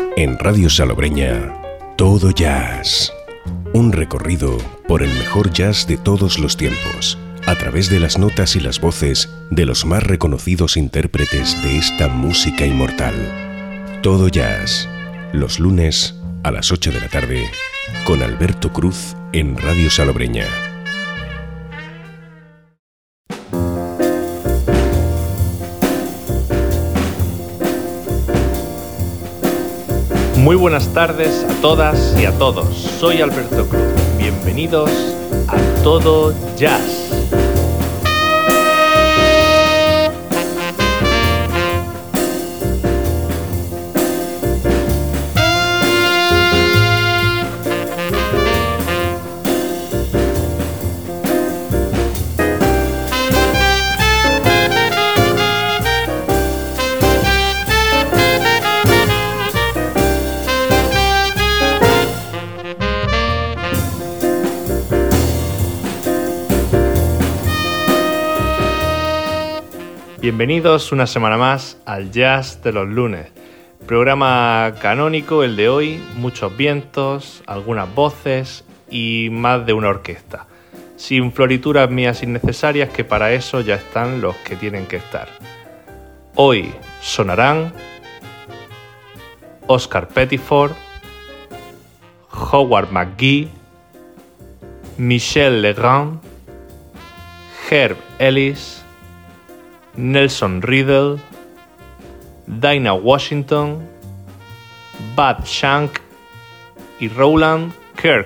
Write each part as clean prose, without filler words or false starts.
En Radio Salobreña, Todo Jazz. Un recorrido por el mejor jazz de todos los tiempos, a través de las notas y las voces de los más reconocidos intérpretes de esta música inmortal. Todo Jazz, los lunes a las 8 de la tarde, con Alberto Cruz en Radio Salobreña. Muy buenas tardes a todas y a todos. Soy Alberto Cruz. Bienvenidos a Todo Jazz. Bienvenidos una semana más al Jazz de los lunes. Programa canónico el de hoy, muchos vientos, algunas voces y más de una orquesta. Sin florituras mías innecesarias, que para eso ya están los que tienen que estar. Hoy sonarán Oscar Pettiford, Howard McGhee, Michel Legrand, Herb Ellis, Nelson Riddle, Dinah Washington, Bud Shank y Roland Kirk.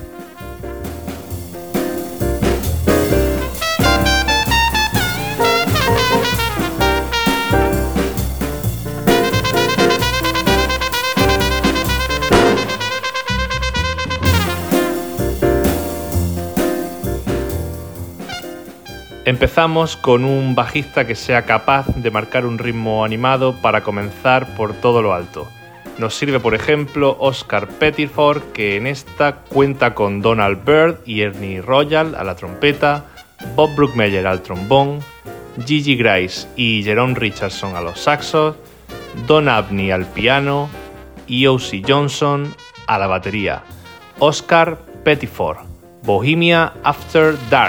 Empezamos con un bajista que sea capaz de marcar un ritmo animado para comenzar por todo lo alto. Nos sirve, por ejemplo, Oscar Pettiford, que en esta cuenta con Donald Byrd y Ernie Royal a la trompeta, Bob Brookmeyer al trombón, Gigi Grace y Jerome Richardson a los saxos, Don Abney al piano y O.C. Johnson a la batería. Oscar Pettiford, Bohemia After Dark.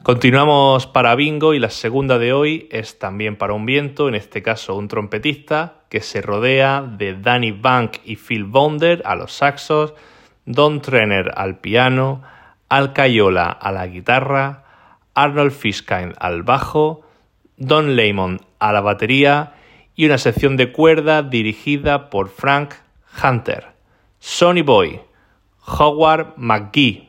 Continuamos para bingo y la segunda de hoy es también para un viento, en este caso un trompetista que se rodea de Danny Bank y Phil Bonder a los saxos, Don Trenner al piano, Al Caiola a la guitarra, Arnold Fiskind al bajo, Don Lemon a la batería y una sección de cuerda dirigida por Frank Hunter. Sonny Boy, Howard McGhee.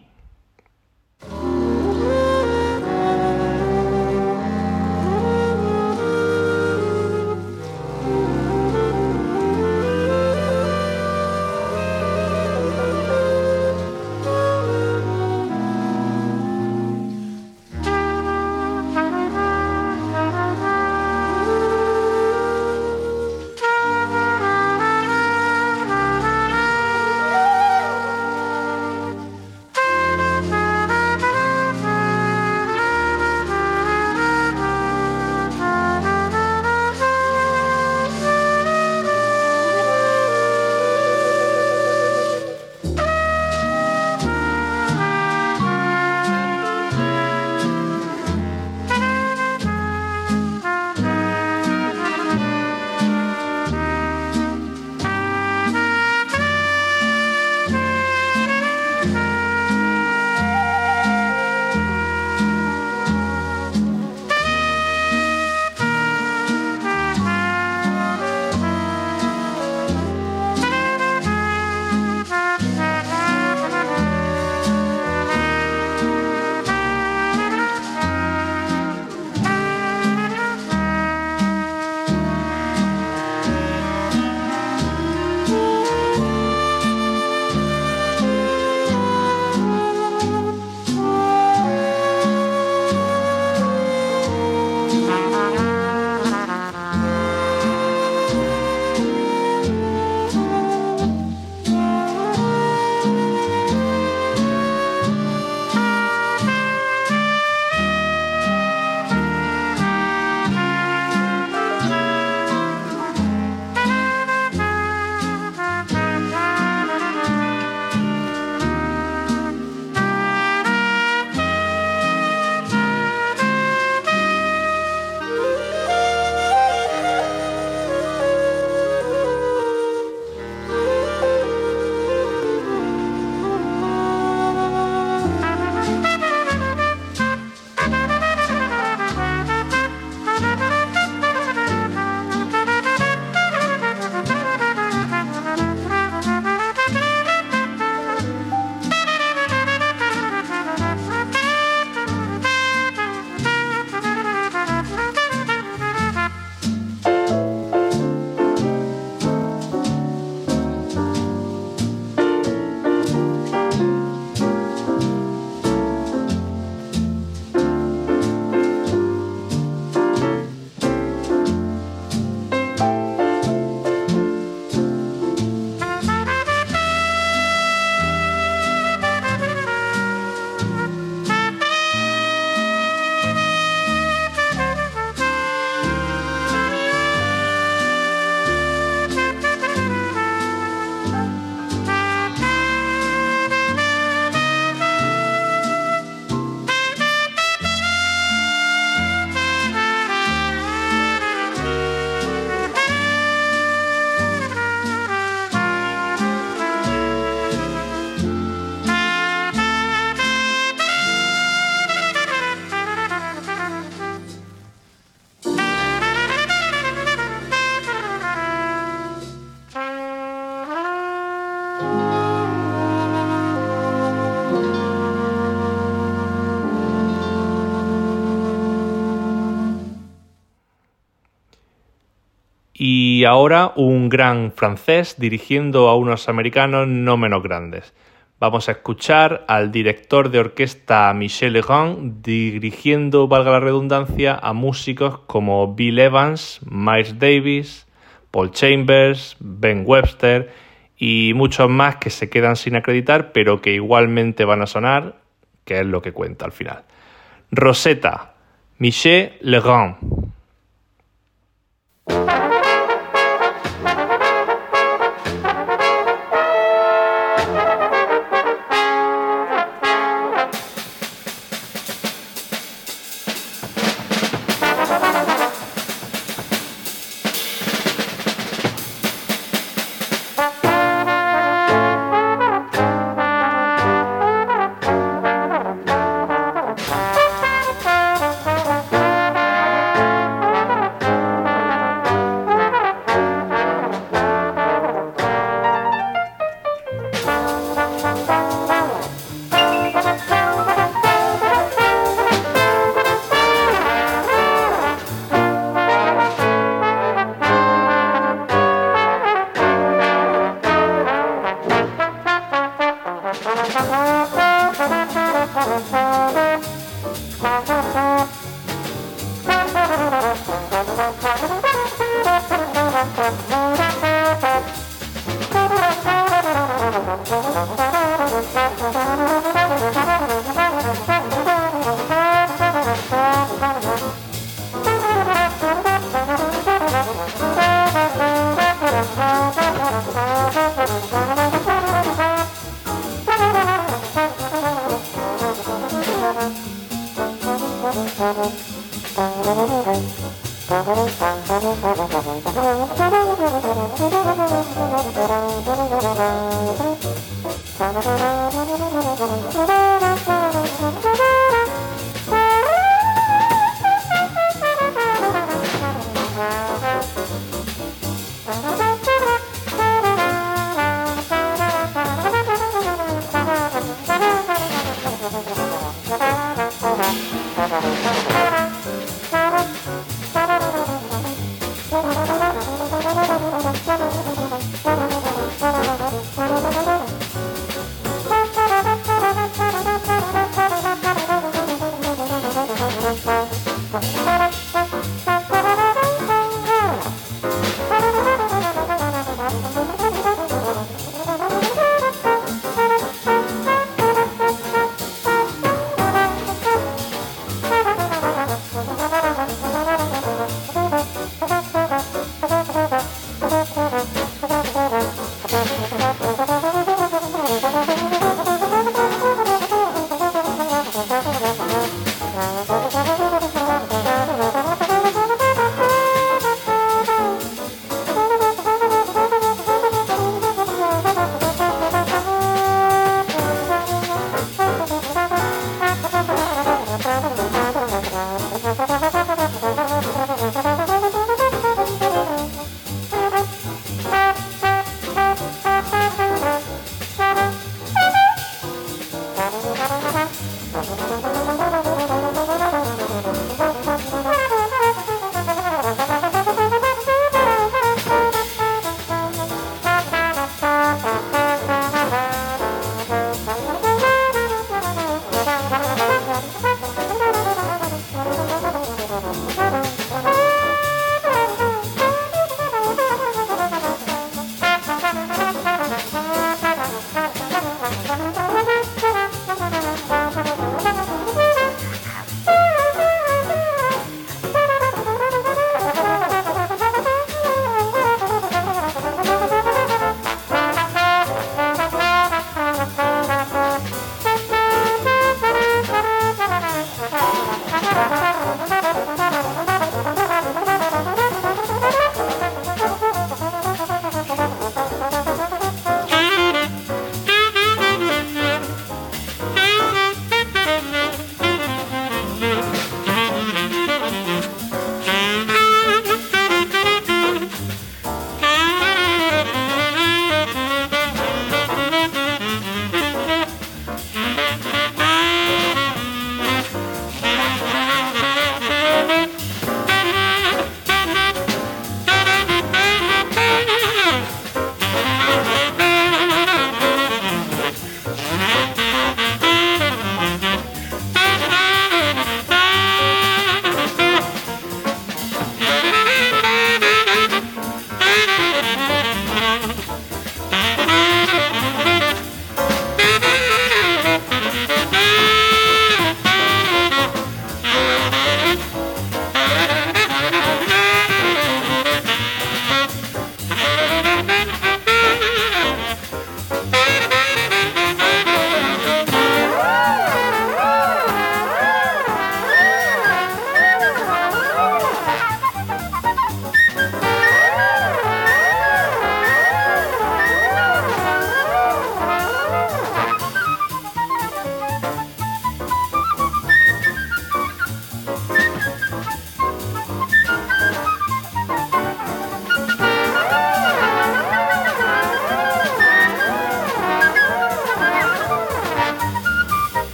Y ahora un gran francés dirigiendo a unos americanos no menos grandes. Vamos a escuchar al director de orquesta Michel Legrand dirigiendo, valga la redundancia, a músicos como Bill Evans, Miles Davis, Paul Chambers, Ben Webster y muchos más que se quedan sin acreditar pero que igualmente van a sonar, que es lo que cuenta al final. Rosetta, Michel Legrand.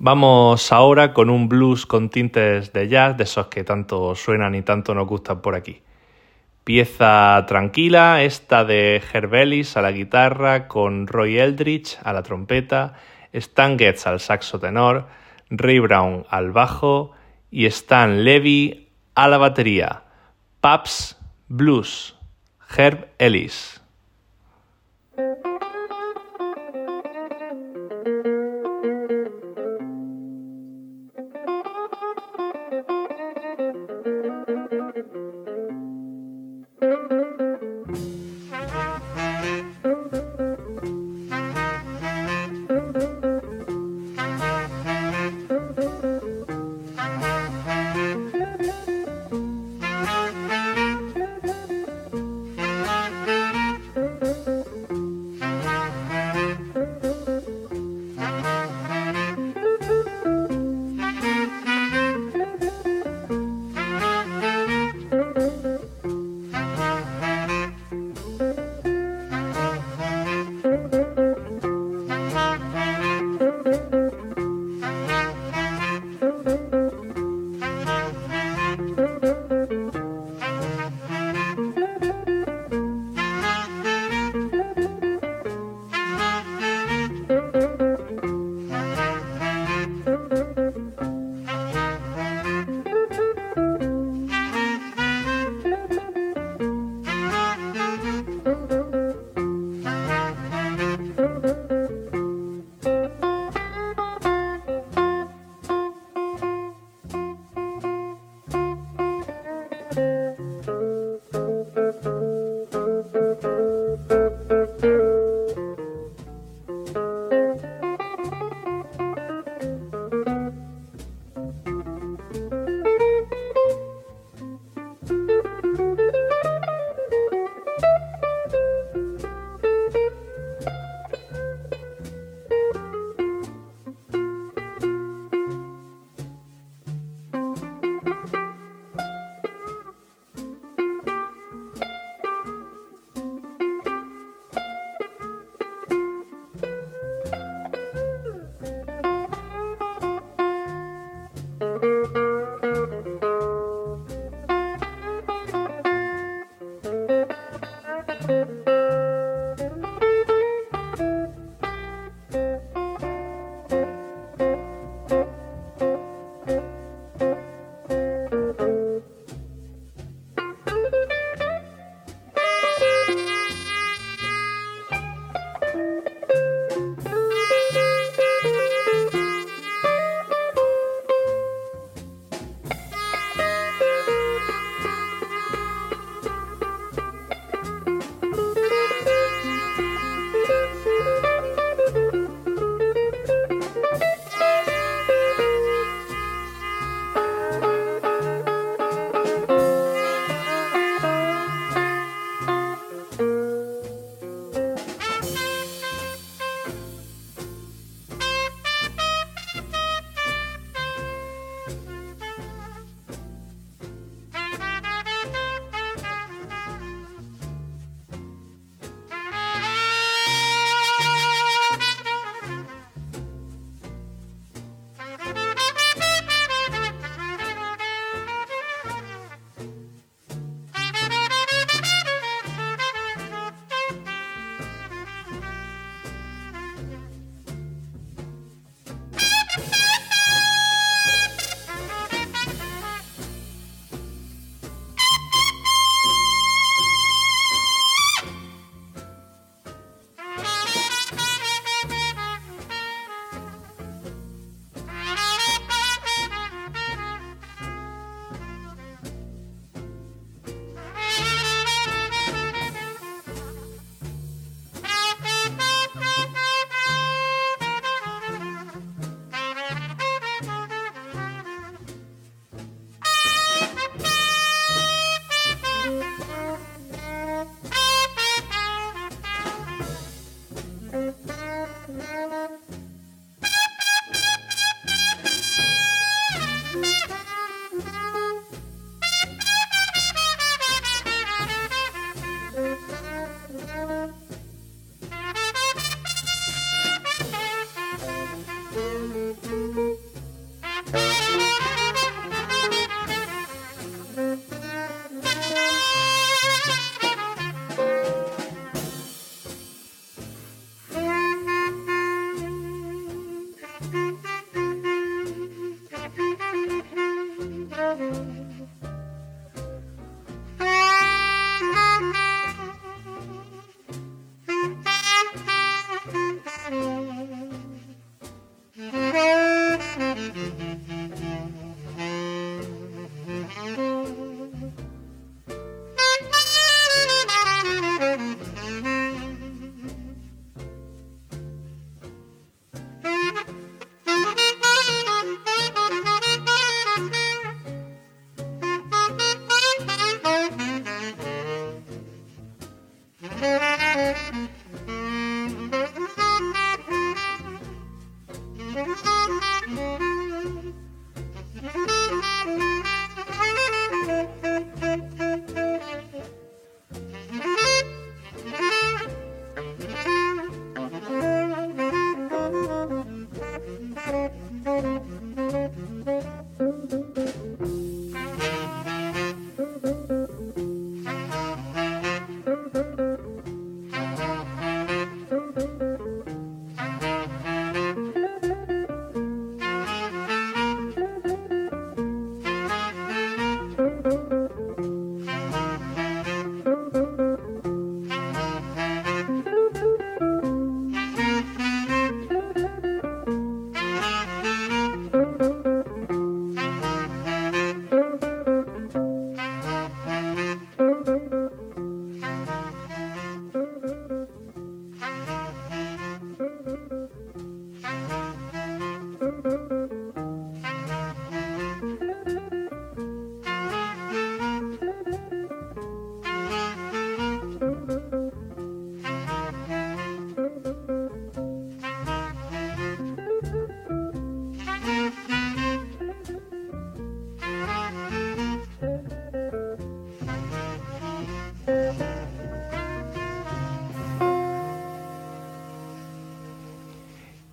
Vamos ahora con un blues con tintes de jazz, de esos que tanto suenan y tanto nos gustan por aquí. Pieza tranquila, esta de Herb Ellis a la guitarra, con Roy Eldridge a la trompeta, Stan Getz al saxo tenor, Ray Brown al bajo y Stan Levy a la batería. Pabst Blues, Herb Ellis.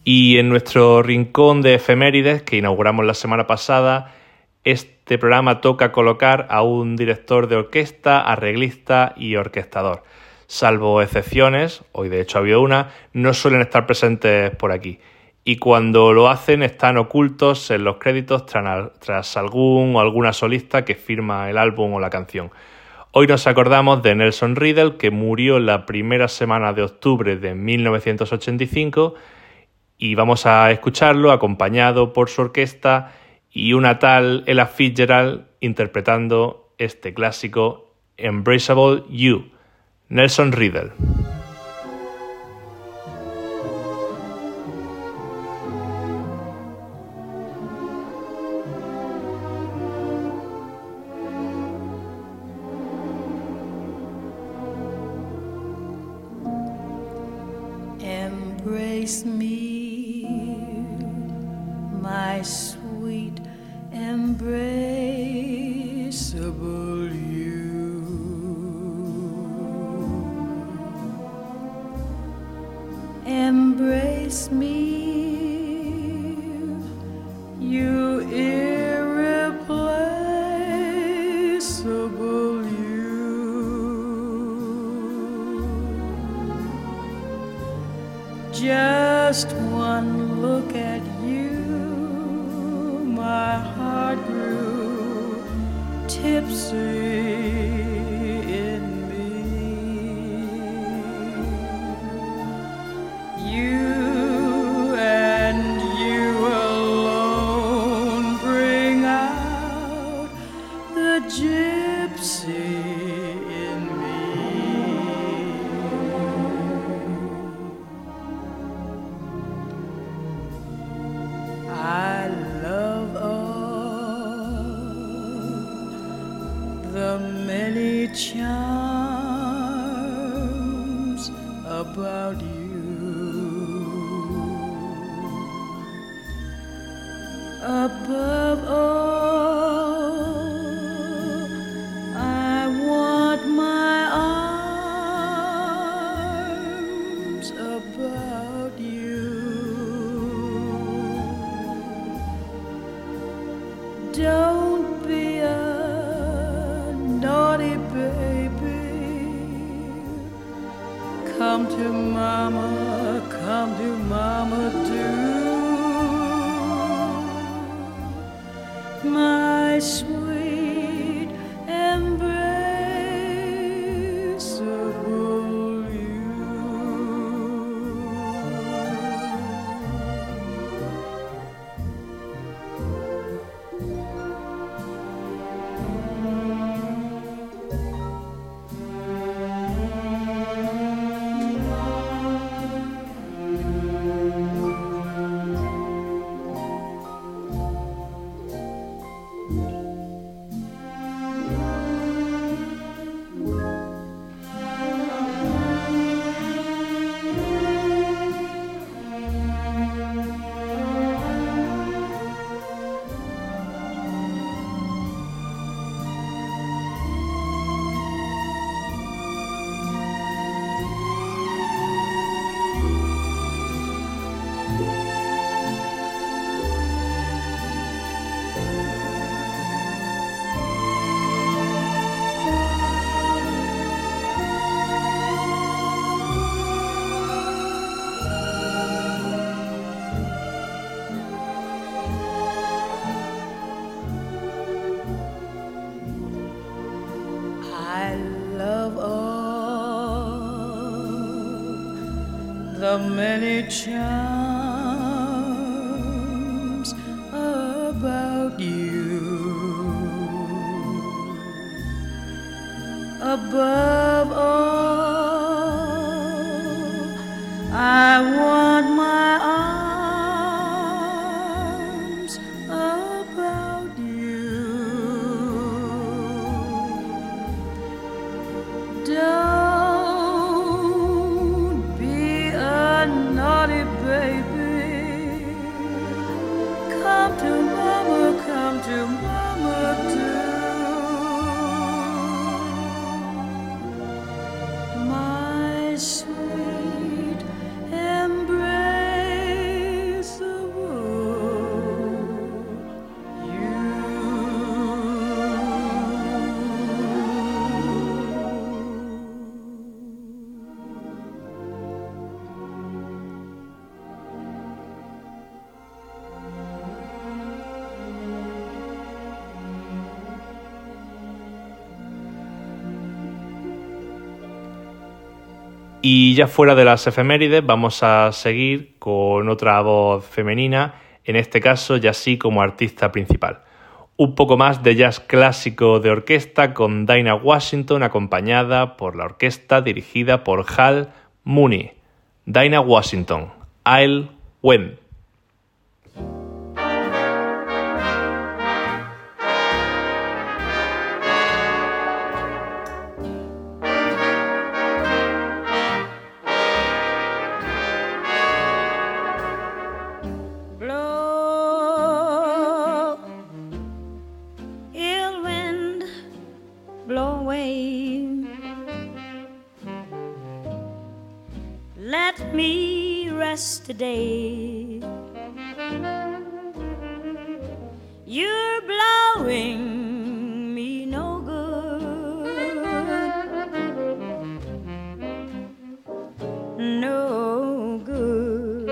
Y en nuestro rincón de efemérides que inauguramos la semana pasada, este programa toca colocar a un director de orquesta, arreglista y orquestador. Salvo excepciones, hoy de hecho había una, no suelen estar presentes por aquí. Y cuando lo hacen están ocultos en los créditos tras algún o alguna solista que firma el álbum o la canción. Hoy nos acordamos de Nelson Riddle, que murió la primera semana de octubre de 1985, y vamos a escucharlo acompañado por su orquesta y una tal Ella Fitzgerald interpretando este clásico Embraceable You, Nelson Riddle. Embrace me, my sweet, embraceable you. Embrace me, you irreplaceable you. Just one look at you, my heart grew tipsy in me. You and you alone bring out the gypsy in me. I love all the many charms about you. Above all, I want my arms about you. Don't be a naughty baby. Come to mama, do. My sweet embraceable you. The many charms about you. Above all, I want my arms about you. Don't be a naughty baby. Come to mama, do. My sweet embrace. Y ya fuera de las efemérides vamos a seguir con otra voz femenina, en este caso ya sí como artista principal. Un poco más de jazz clásico de orquesta con Dinah Washington acompañada por la orquesta dirigida por Hal Mooney. Dinah Washington, I'll Win. Today you're blowing me no good, no good.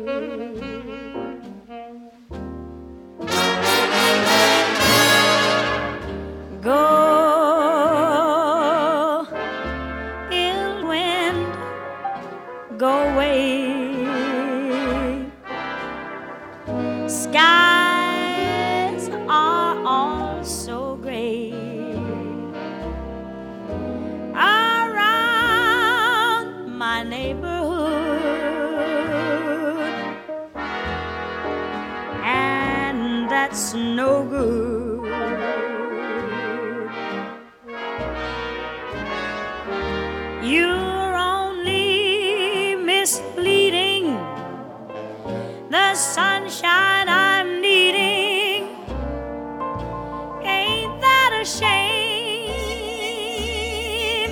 Go, ill wind, go away. Skies are all so gray around my neighborhood, and that's no good. You're only misleading the sunshine I'm needing. Ain't that a shame?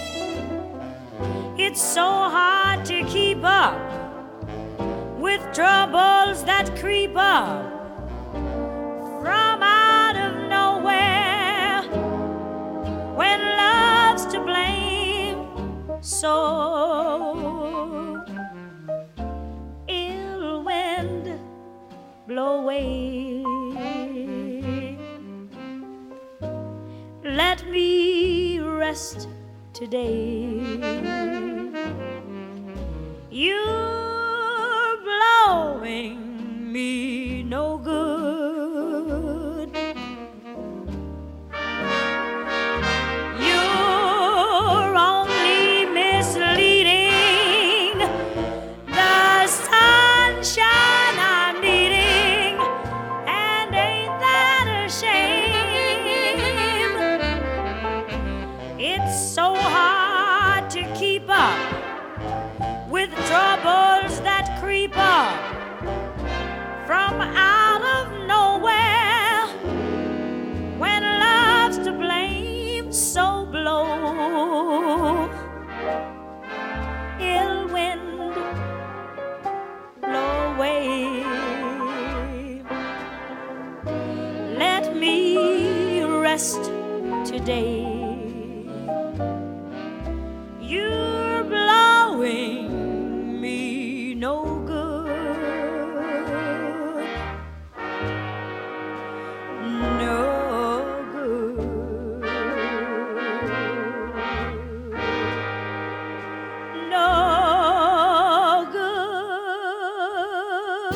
It's so hard to keep up with troubles that creep up from out of nowhere when love's to blame. So blow away. Let me rest today. You're blowing me no good. You're only misleading the sunshine I'm needing, and ain't that a shame? It's so hard to keep up with troubles that creep up from out of nowhere when love's to blame. So blow, ill wind, blow away. Let me rest today. You're blowing me no good, no good, no good.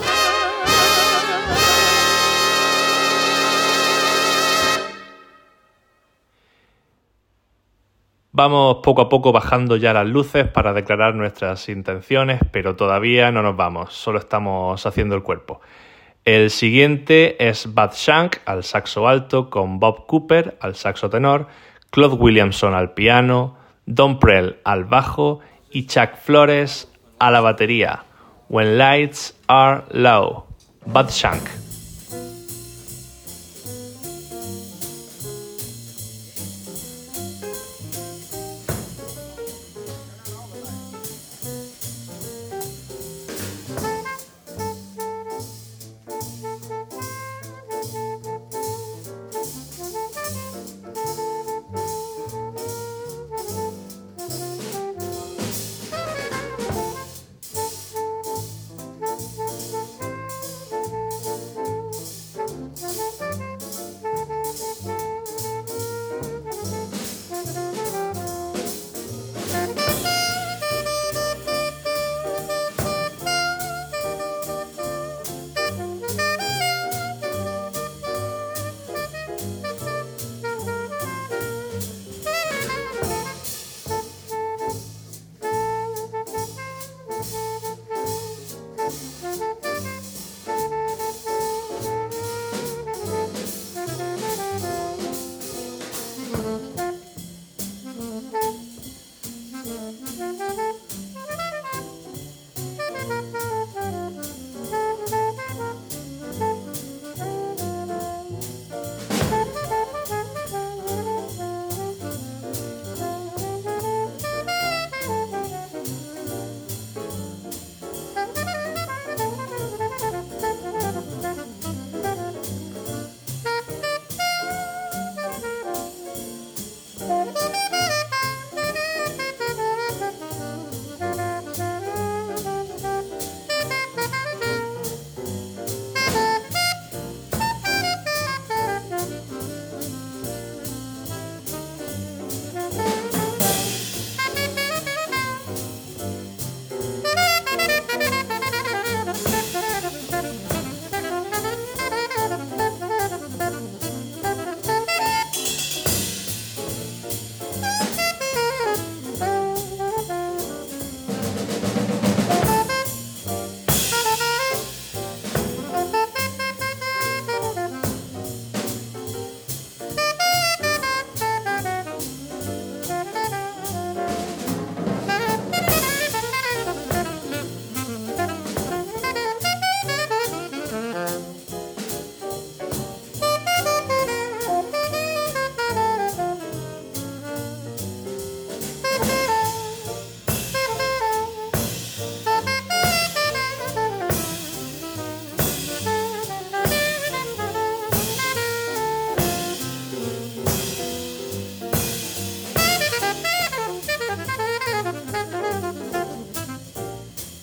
Vamos poco a poco bajando ya las luces para declarar nuestras intenciones, pero todavía no nos vamos, solo estamos haciendo el cuerpo. El siguiente es Bud Shank al saxo alto con Bob Cooper al saxo tenor, Claude Williamson al piano, Don Prell al bajo y Chuck Flores a la batería. When Lights Are Low, Bud Shank.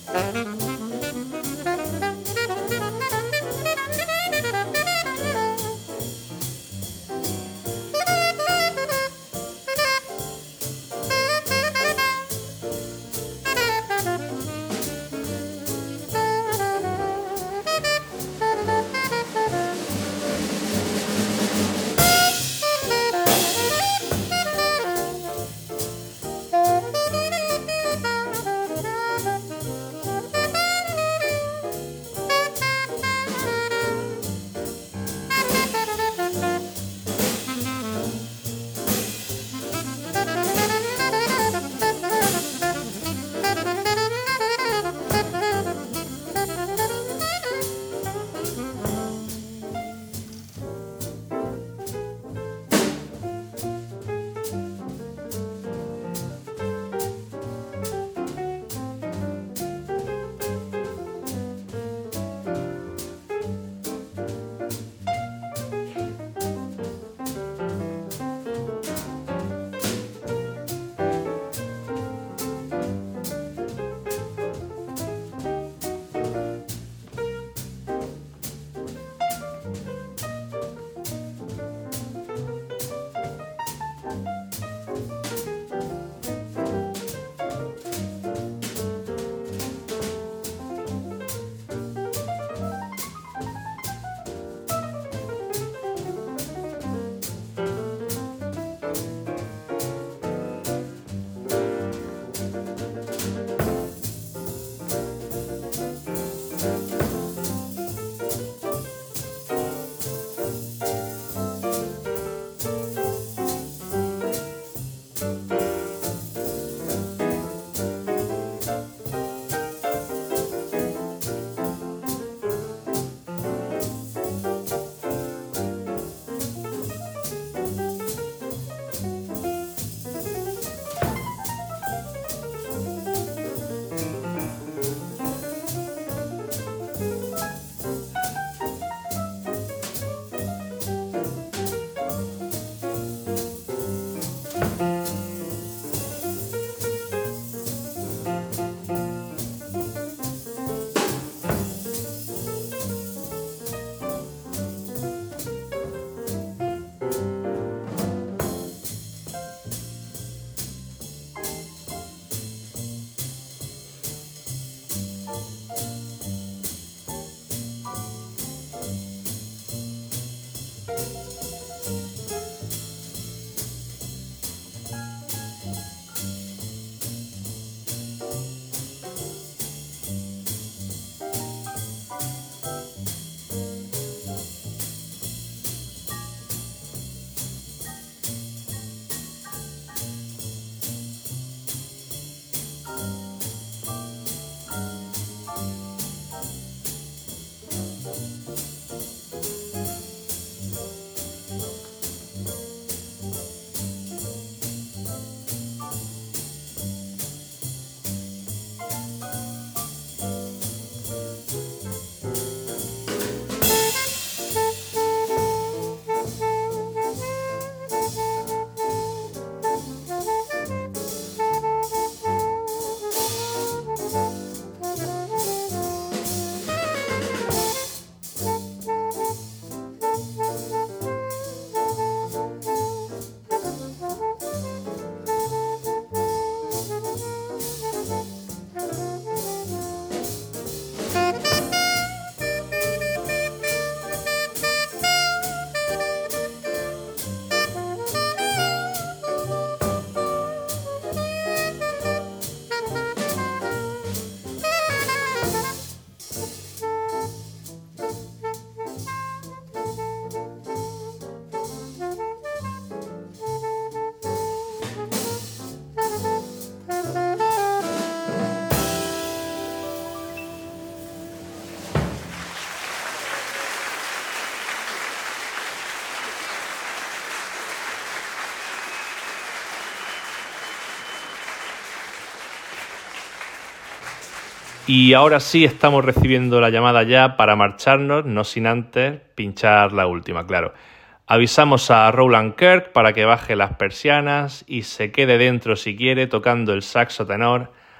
Y ahora sí estamos recibiendo la llamada ya para marcharnos, no sin antes pinchar la última, claro. Avisamos a Roland Kirk para que baje las persianas y se quede dentro si quiere tocando el saxo tenor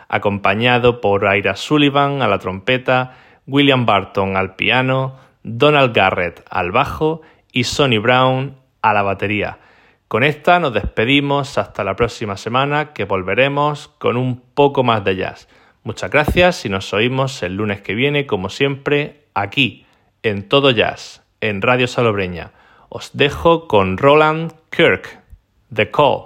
acompañado por Ira Sullivan a la trompeta, William Barton al piano, Donald Garrett al bajo y Sonny Brown a la batería. Con esta nos despedimos hasta la próxima semana, que volveremos con un poco más de jazz. Muchas gracias y nos oímos el lunes que viene, como siempre, aquí, en Todo Jazz, en Radio Salobreña. Os dejo con Roland Kirk, The Call.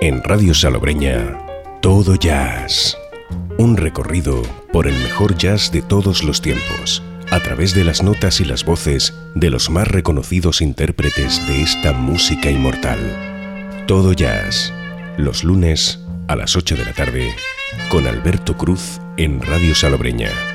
En Radio Salobreña, Todo Jazz. Un recorrido por el mejor jazz de todos los tiempos, a través de las notas y las voces de los más reconocidos intérpretes de esta música inmortal. Todo Jazz, los lunes a las 8 de la tarde, con Alberto Cruz en Radio Salobreña.